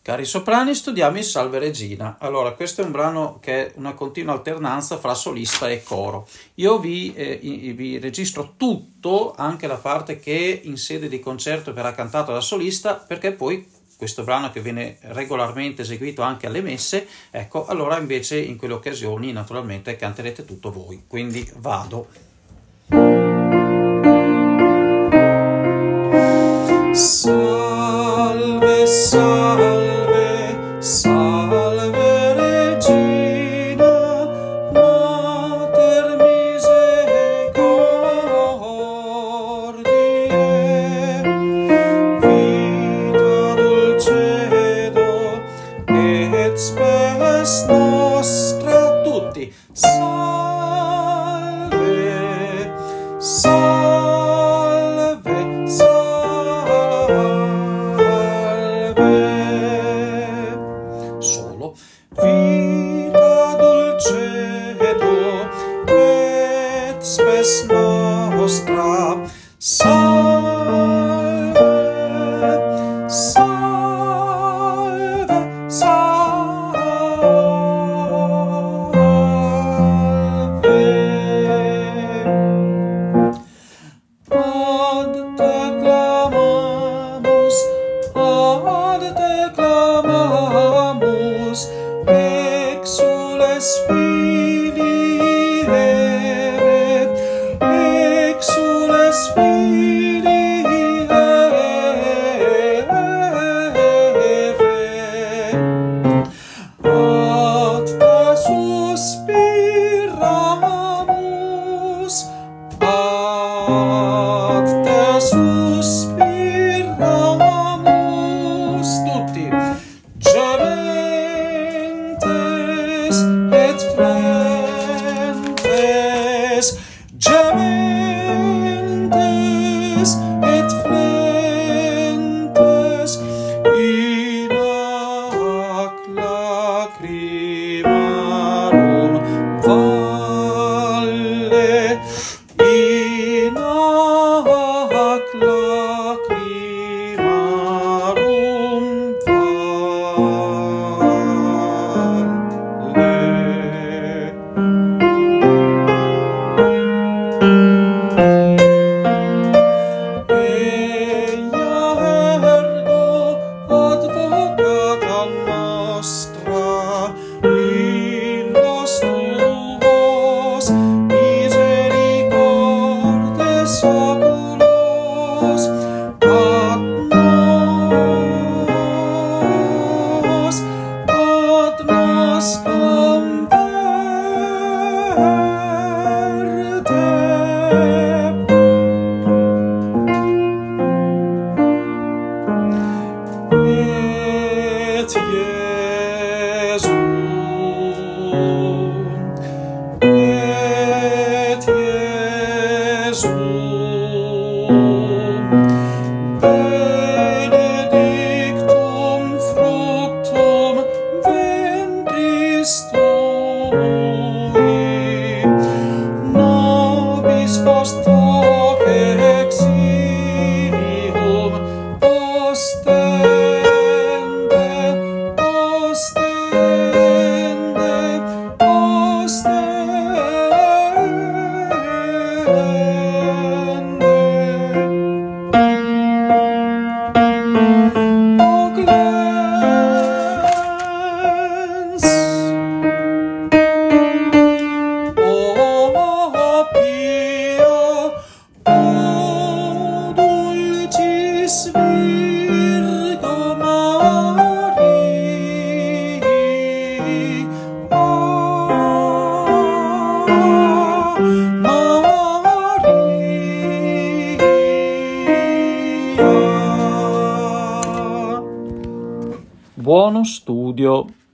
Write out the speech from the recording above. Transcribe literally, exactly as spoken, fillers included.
Cari soprani, studiamo il Salve Regina. Allora, questo è un brano che è una continua alternanza fra solista e coro. Io vi, eh, vi registro tutto, anche la parte che in sede di concerto verrà cantata da solista, perché poi questo brano che viene regolarmente eseguito anche alle messe, ecco, allora invece in quelle occasioni naturalmente canterete tutto voi. Quindi vado. Salve, salve, salve Regina, Mater misericordiae, vita dulcedo et spes nostra, tutti. Salve, salve, salve. Solo. Vita dulcedo et spes nostra. Salve, salve, salve. Ad te clamamus, ad te clamamus, exules filii Eve, exules filii Eve. Ad te suspiramus, ad te suspiramus, tutti. Gementes et flentes, gementes et flentes, in ac lacrimarum valle, in ac lacrimarum valle. Eia ergo advocata nostra, illos tuos misericordes oculos ad nos, ad nos converte. Et Iesum, et Iesum, benedictum fructum ventris tui, nobis post hoc exilium ostende, ostende, ostende. O clemens, o pia, o dulcis Virgo Maria, Maria. Buono studio.